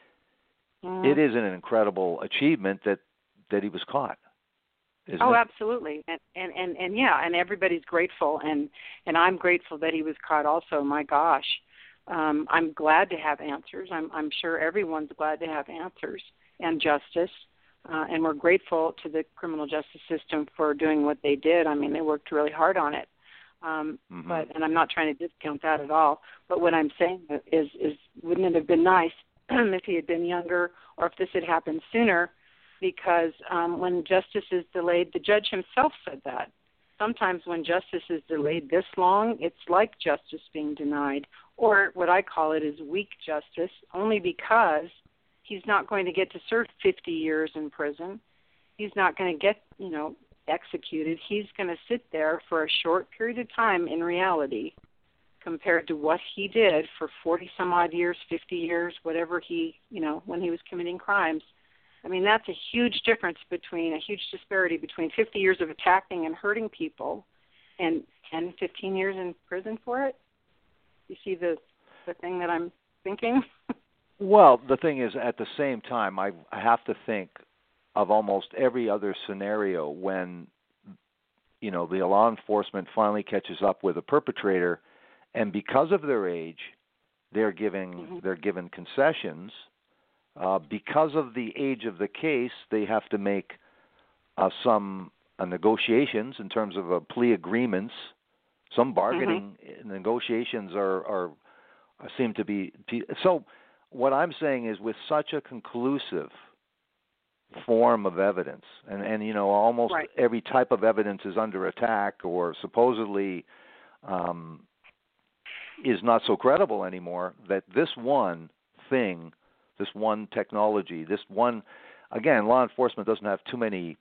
it is an incredible achievement that he was caught. Isn't it? Absolutely, and everybody's grateful, and I'm grateful that he was caught. Also, my gosh, I'm glad to have answers. I'm sure everyone's glad to have answers and justice. And we're grateful to the criminal justice system for doing what they did. I mean, they worked really hard on it. And I'm not trying to discount that at all. But what I'm saying is wouldn't it have been nice if he had been younger, or if this had happened sooner? Because when justice is delayed, the judge himself said that. Sometimes when justice is delayed this long, it's like justice being denied, or what I call it is weak justice, only because he's not going to get to serve 50 years in prison. He's not going to get, executed. He's going to sit there for a short period of time in reality compared to what he did for 40-some-odd years, 50 years, whatever he, when he was committing crimes. I mean, that's a huge difference a huge disparity between 50 years of attacking and hurting people and 10, 15 years in prison for it. You see the thing that I'm thinking? Well, the thing is, at the same time, I have to think of almost every other scenario when, the law enforcement finally catches up with a perpetrator, and because of their age, they're given concessions. Because of the age of the case, they have to make some negotiations in terms of plea agreements. Some bargaining negotiations are seem to be so. What I'm saying is, with such a conclusive form of evidence, and almost every type of evidence is under attack or supposedly is not so credible anymore, that this one thing, this one technology, this one, again, law enforcement doesn't have too many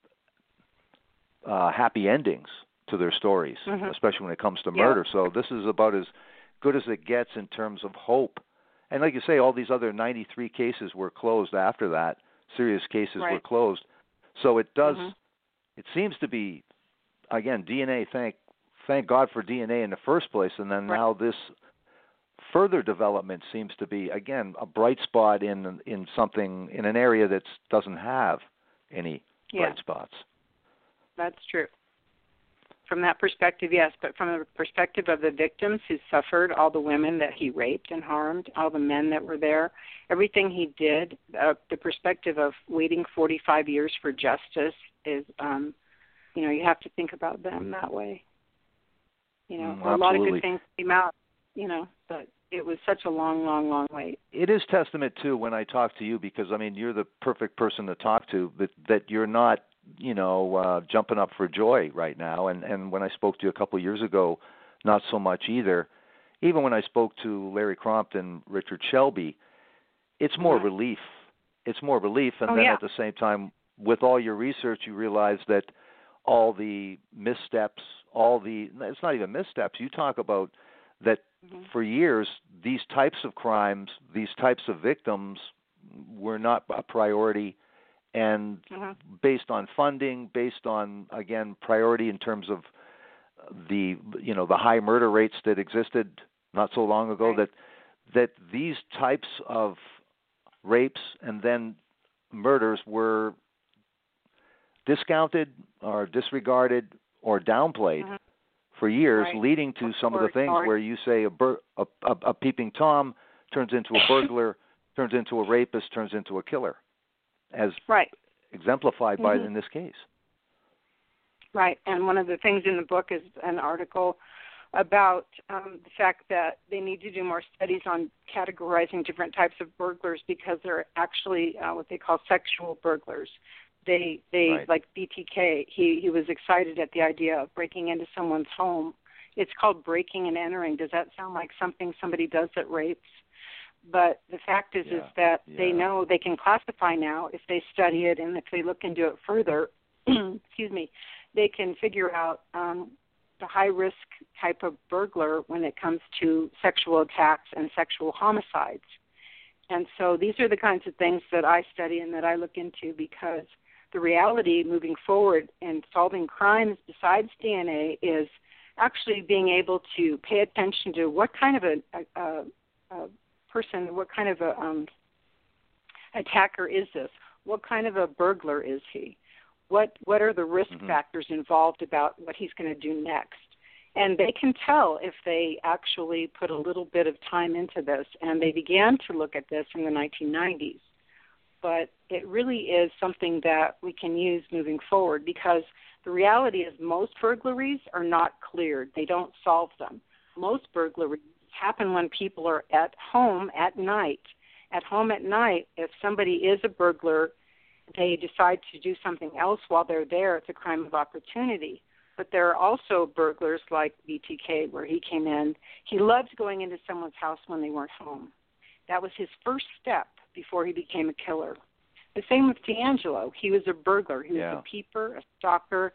happy endings to their stories, especially when it comes to murder. So this is about as good as it gets in terms of hope. And like you say, all these other 93 cases were closed after that. Serious cases were closed. So it does, it seems to be, again, DNA, thank God for DNA in the first place, and then now this further development seems to be, again, a bright spot in something, in an area that doesn't have any bright spots. That's true. From that perspective, yes, but from the perspective of the victims who suffered, all the women that he raped and harmed, all the men that were there, everything he did, the perspective of waiting 45 years for justice is, you have to think about them that way. A lot of good things came out, but it was such a long, long, long wait. It is testament, too, when I talk to you, because, I mean, you're the perfect person to talk to, that you're not, jumping up for joy right now. And when I spoke to you a couple of years ago, not so much either. Even when I spoke to Larry Crompton, Richard Shelby, it's more relief. It's more relief. And then at the same time, with all your research, you realize that all the missteps, it's not even missteps. You talk about that for years, these types of crimes, these types of victims were not a priority. And based on funding, based on, again, priority in terms of the high murder rates that existed not so long ago, that these types of rapes and then murders were discounted or disregarded or downplayed for years, leading to some of the things where you say a peeping Tom turns into a burglar, turns into a rapist, turns into a killer, as exemplified by in this case. Right, and one of the things in the book is an article about the fact that they need to do more studies on categorizing different types of burglars, because they're actually what they call sexual burglars. They like BTK, he was excited at the idea of breaking into someone's home. It's called breaking and entering. Does that sound like something somebody does that rapes? But the fact is that they know they can classify now, if they study it and if they look into it further, they can figure out the high-risk type of burglar when it comes to sexual attacks and sexual homicides. And so these are the kinds of things that I study and that I look into, because the reality moving forward in solving crimes besides DNA is actually being able to pay attention to what kind of a person, what kind of a attacker is this? What kind of a burglar is he? What are the risk factors involved about what he's going to do next? And they can tell if they actually put a little bit of time into this. And they began to look at this in the 1990s. But it really is something that we can use moving forward, because the reality is most burglaries are not cleared. They don't solve them. Most burglaries happen when people are at home at night. At home at night, if somebody is a burglar, they decide to do something else while they're there, it's a crime of opportunity. But there are also burglars like BTK, where he came in. He loved going into someone's house when they weren't home. That was his first step before he became a killer. The same with D'Angelo. He was a burglar. He was a peeper, a stalker.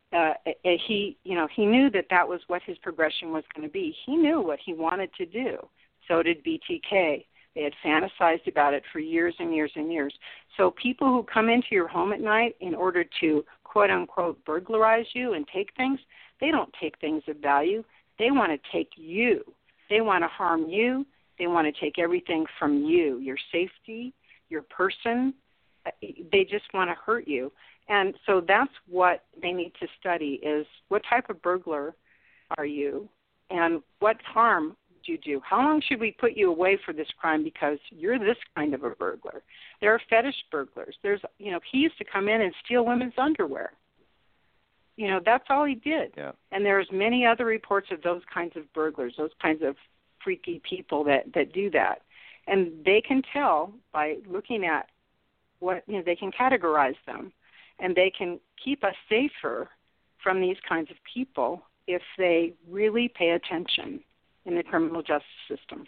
He knew that was what his progression was going to be. He knew what he wanted to do. So did BTK. They had fantasized about it for years and years and years. So people who come into your home at night in order to, quote-unquote, burglarize you and take things, they don't take things of value. They want to take you. They want to harm you. They want to take everything from you, your safety, your person. They just want to hurt you. And so that's what they need to study, is what type of burglar are you and what harm do you do? How long should we put you away for this crime because you're this kind of a burglar? There are fetish burglars. He used to come in and steal women's underwear. That's all he did. Yeah. And there's many other reports of those kinds of burglars, those kinds of freaky people that do that. And they can tell by looking at what, they can categorize them, and they can keep us safer from these kinds of people if they really pay attention. in the criminal justice system.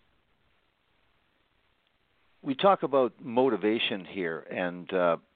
We talk about motivation here, and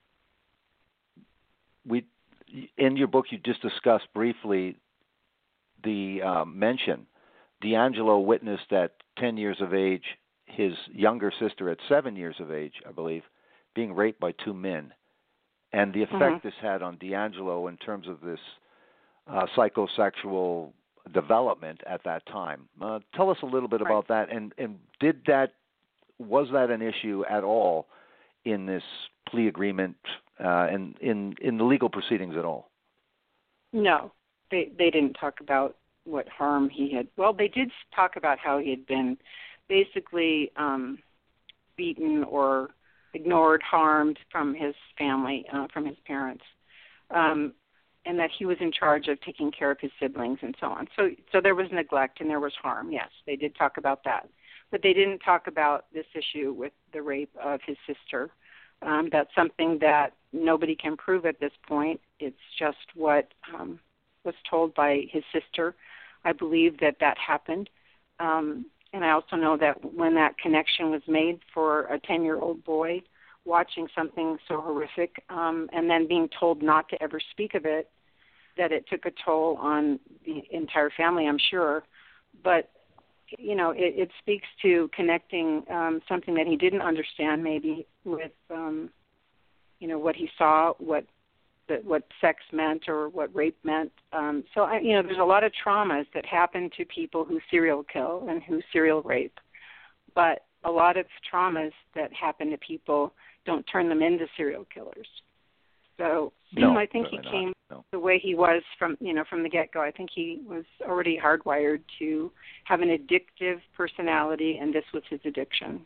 in your book you just discussed briefly the mention. DeAngelo witnessed at 10 years of age his younger sister at 7 years of age, I believe, being raped by two men, and the effect this had on DeAngelo in terms of this psychosexual development at that time. Tell us a little bit about that, and was that an issue at all in this plea agreement and in the legal proceedings at all? No, they didn't talk about what harm he had. Well, they did talk about how he had been basically beaten or ignored, harmed from his family, from his parents, and that he was in charge of taking care of his siblings and so on. So there was neglect and there was harm. Yes, they did talk about that. But they didn't talk about this issue with the rape of his sister. That's something that nobody can prove at this point. It's just what was told by his sister. I believe that happened. And I also know that when that connection was made for a 10-year-old boy watching something so horrific and then being told not to ever speak of it, that it took a toll on the entire family, I'm sure. But you know, it speaks to connecting something that he didn't understand maybe with, you know, what he saw, what sex meant or what rape meant. There's a lot of traumas that happen to people who serial kill and who serial rape. But a lot of traumas that happen to people don't turn them into serial killers. So I think he came the way he was from the get-go. I think he was already hardwired to have an addictive personality, and this was his addiction.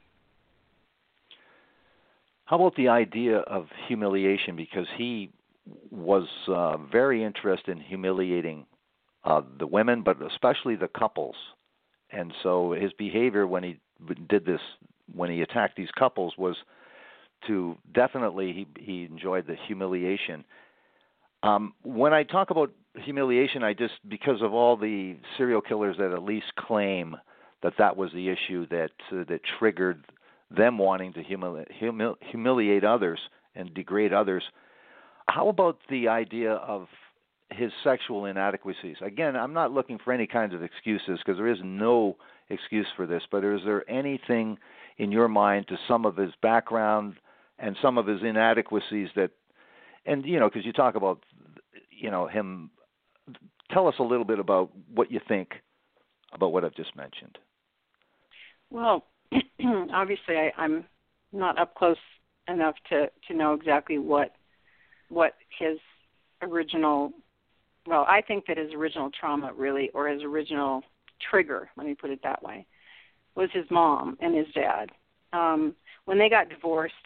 How about the idea of humiliation? Because he was very interested in humiliating the women, but especially the couples. And so his behavior when he did this, when he attacked these couples, was to definitely he enjoyed the humiliation. When I talk about humiliation, because of all the serial killers that at least claim that was the issue that triggered them wanting to humiliate others and degrade others. How about the idea of his sexual inadequacies? Again, I'm not looking for any kinds of excuses because there is no excuse for this, but is there anything in your mind to some of his background and some of his inadequacies because you talk about, him, tell us a little bit about what you think about what I've just mentioned. Well, obviously I'm not up close enough to know exactly what his original, I think that his original trauma really, or his original trigger, let me put it that way, was his mom and his dad. When they got divorced,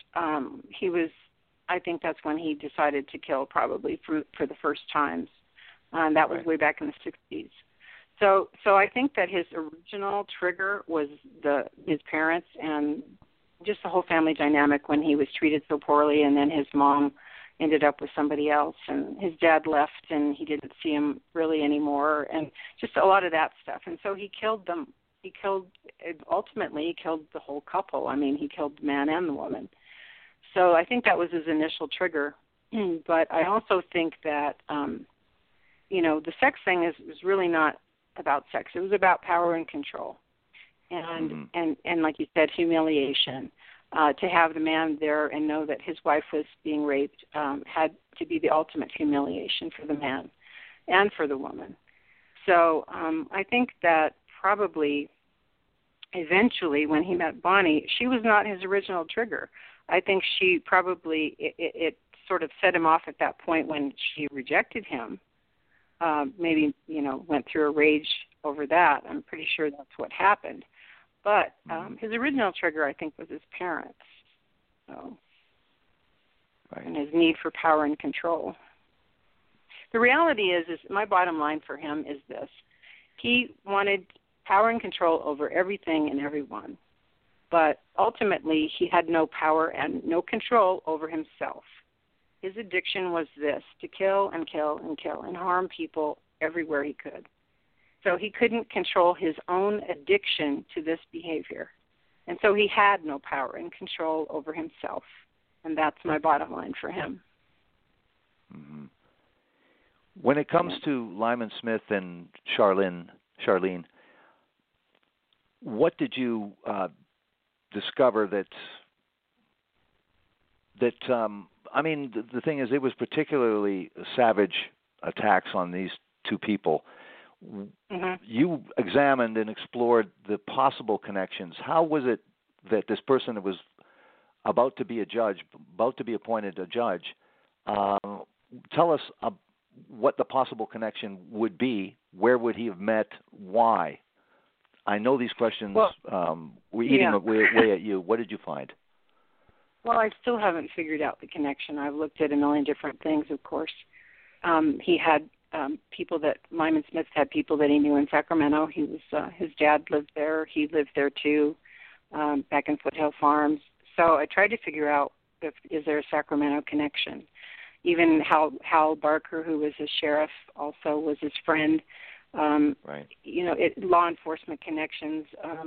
I think that's when he decided to kill, probably for the first times. That was way back in the 60s. So I think that his original trigger was his parents and just the whole family dynamic when he was treated so poorly, and then his mom ended up with somebody else, and his dad left, and he didn't see him really anymore, and just a lot of that stuff. And so he killed them. Ultimately, he killed the whole couple. I mean, he killed the man and the woman. So I think that was his initial trigger. But I also think that, the sex thing is really not about sex. It was about power and control. And and like you said, humiliation. To have the man there and know that his wife was being raped had to be the ultimate humiliation for the man and for the woman. So I think that probably eventually when he met Bonnie, she was not his original trigger. I think she probably, it sort of set him off at that point when she rejected him. Maybe, went through a rage over that. I'm pretty sure that's what happened. But his original trigger, I think, was his parents. So, right. And his need for power and control. The reality is my bottom line for him is this. He wanted power and control over everything and everyone. But ultimately, he had no power and no control over himself. His addiction was this, to kill and kill and kill and harm people everywhere he could. So he couldn't control his own addiction to this behavior. And so he had no power and control over himself. And that's my bottom line for him. Mm-hmm. When it comes to Lyman Smith and Charlene, what did you discover that I mean, the thing is, it was particularly savage attacks on these two people. Mm-hmm. You examined and explored the possible connections. How was it that this person that was about to be a judge, about to be appointed a judge, tell us what the possible connection would be? Where would he have met? Why? I know these questions were eating away at you. What did you find? Well, I still haven't figured out the connection. I've looked at a million different things, of course. He had people that Lyman Smith had people that he knew in Sacramento. He was his dad lived there. He lived there too, back in Foothill Farms. So I tried to figure out is there a Sacramento connection. Even Hal Barker, who was his sheriff, also was his friend. Right. You know, law enforcement connections,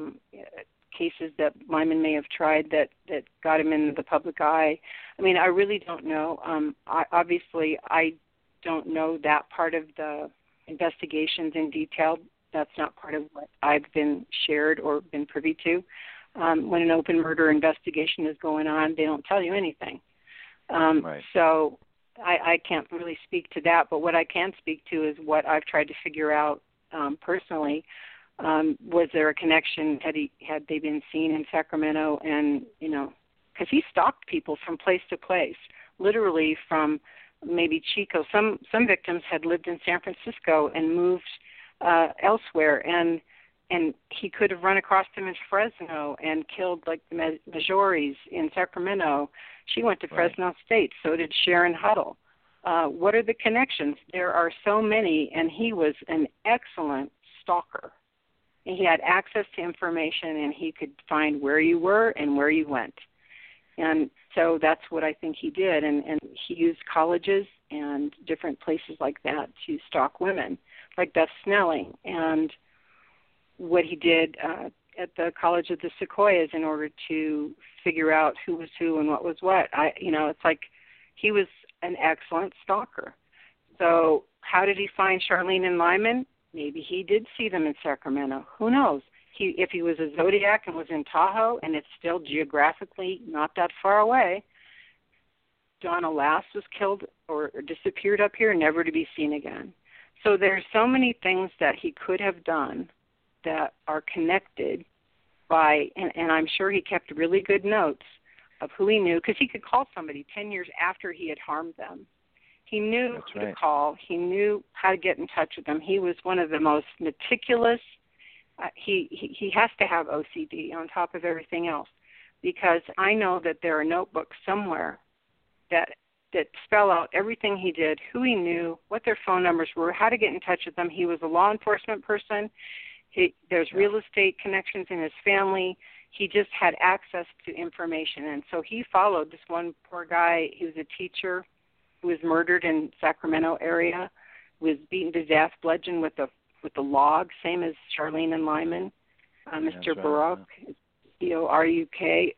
cases that Lyman may have tried that got him in the public eye. I mean, I really don't know. Obviously, I don't know that part of the investigations in detail. That's not part of what I've been shared or been privy to. When an open murder investigation is going on, they don't tell you anything. Right. So I can't really speak to that, but what I can speak to is what I've tried to figure out personally. Was there a connection? Had they been seen in Sacramento? And, you know, because he stalked people from place to place, literally from maybe Chico. Some victims had lived in San Francisco and moved elsewhere, and he could have run across them in Fresno and killed, like the Majoris in Sacramento. She went to Fresno State. So did Sharon Huddle. What are the connections? There are so many, and he was an excellent stalker. And he had access to information, and he could find where you were and where you went. And so that's what I think he did. And he used colleges and different places like that to stalk women, like Beth Snelling. And what he did at the College of the Sequoias in order to figure out who was who and what was what. It's like he was an excellent stalker. So how did he find Charlene and Lyman? Maybe he did see them in Sacramento. Who knows? If he was a Zodiac and was in Tahoe and it's still geographically not that far away, Donna Lass was killed or disappeared up here, never to be seen again. So there's so many things that he could have done that are connected by, and I'm sure he kept really good notes of who he knew, because he could call somebody 10 years after he had harmed them. He knew who to call. He knew how to get in touch with them. He was one of the most meticulous. He has to have OCD on top of everything else, because I know that there are notebooks somewhere that spell out everything he did, who he knew, what their phone numbers were, how to get in touch with them. He was a law enforcement person. There's real estate connections in his family. He just had access to information, and so he followed this one poor guy. He was a teacher who was murdered in Sacramento area, was beaten to death, bludgeoned with a log, same as Charlene and Lyman. Mr. Baruch, Boruk.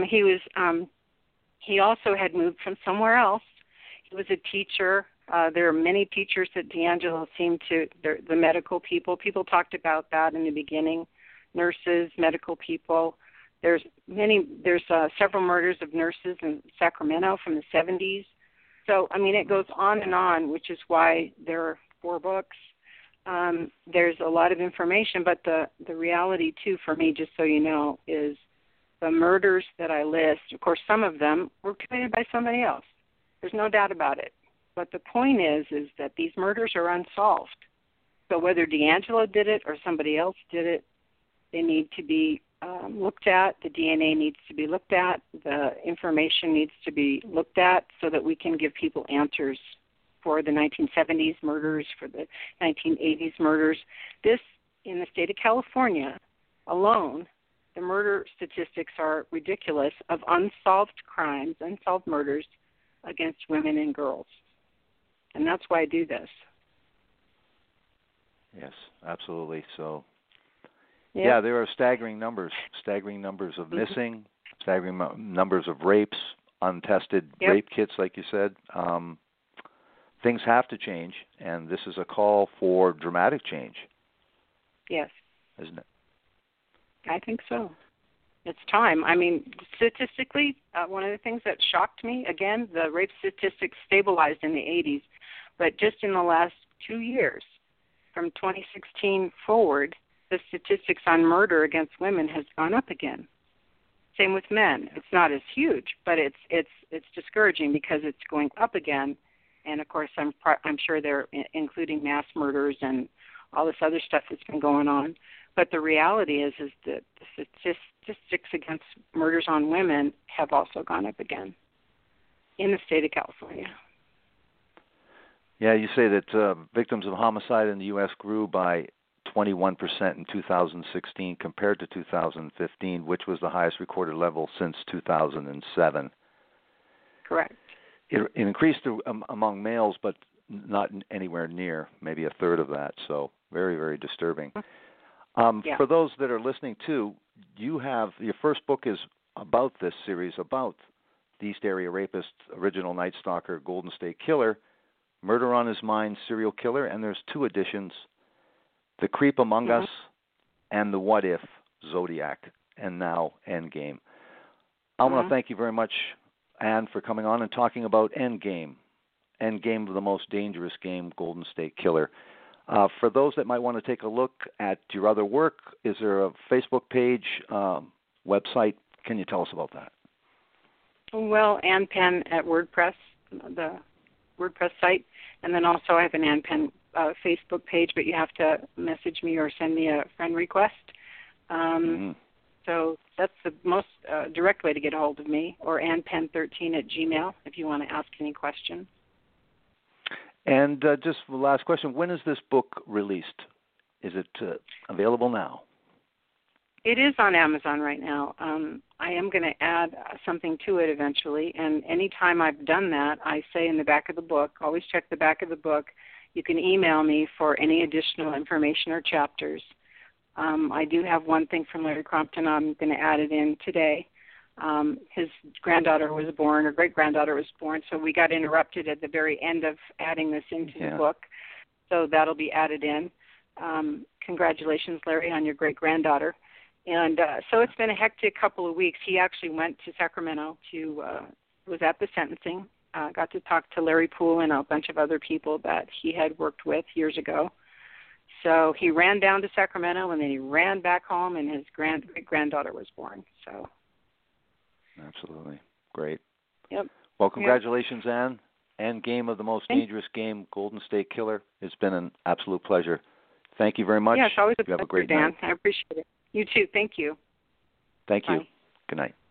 He also had moved from somewhere else. He was a teacher. There are many teachers that D'Angelo seemed to, the medical people. People talked about that in the beginning. Nurses, medical people. There's several murders of nurses in Sacramento from the 70s. So, I mean, it goes on, which is why there are 4 books. There's a lot of information, but the reality, too, for me, just so you know, is the murders that I list, of course, some of them were committed by somebody else. There's no doubt about it. But the point is that these murders are unsolved. So whether D'Angelo did it or somebody else did it, they need to be looked at. The DNA needs to be looked at. The information needs to be looked at so that we can give people answers for the 1970s murders, for the 1980s murders. This, in the state of California alone, the murder statistics are ridiculous of unsolved crimes, unsolved murders against women and girls. And that's why I do this. Yes, absolutely. So, Yep. yeah, there are staggering numbers of missing, staggering numbers of rapes, untested Yep. rape kits, like you said. Things have to change, and this is a call for dramatic change, Yes, isn't it? I think so. It's time. I mean, statistically, one of the things that shocked me, again, the rape statistics stabilized in the 80s, but just in the last 2 years, from 2016 forward, the statistics on murder against women has gone up again. Same with men. It's not as huge, but it's discouraging because it's going up again. And of course, I'm sure they're including mass murders and all this other stuff that's been going on. But the reality is that the statistics against murders on women have also gone up again in the state of California. Yeah, you say that victims of homicide in the U.S. grew by 21% in 2016 compared to 2015, which was the highest recorded level since 2007. Correct. It increased among males, but not anywhere near maybe a third of that. So very, very disturbing. Yeah. For those that are listening too, your first book is about this series, about the East Area Rapist, Original Night Stalker, Golden State Killer, Murder on His Mind, Serial Killer, and there's 2 editions, The Creep Among Us and The What If, Zodiac, and now Endgame. I want to thank you very much, Anne, for coming on and talking about Endgame, the most dangerous game, Golden State Killer. For those that might want to take a look at your other work, is there a Facebook page, website? Can you tell us about that? Well, Ann Penn at WordPress, the WordPress site, and then also I have an Ann Penn Facebook page, but you have to message me or send me a friend request. So that's the most direct way to get a hold of me, or AnnPenn13 at Gmail if you want to ask any question. And just the last question, when is this book released? Is it available now? It is on Amazon right now. I am going to add something to it eventually, and anytime I've done that, I say in the back of the book, always check the back of the book. You can email me for any additional information or chapters. I do have one thing from Larry Crompton. I'm going to add it in today. His granddaughter was born, or great-granddaughter was born, so we got interrupted at the very end of adding this into the book. So that'll be added in. Congratulations, Larry, on your great-granddaughter. And so it's been a hectic couple of weeks. He actually went to Sacramento was at the sentencing, got to talk to Larry Poole and a bunch of other people that he had worked with years ago. So he ran down to Sacramento, and then he ran back home, and his great-granddaughter was born. So. Absolutely. Great. Yep. Well, congratulations, Anne. Endgame of the most dangerous game, Golden State Killer. It's been an absolute pleasure. Thank you very much. Yeah, it's always a pleasure, have a great Dan. night. I appreciate it. You too. Thank you. Thank you. Bye. Good night.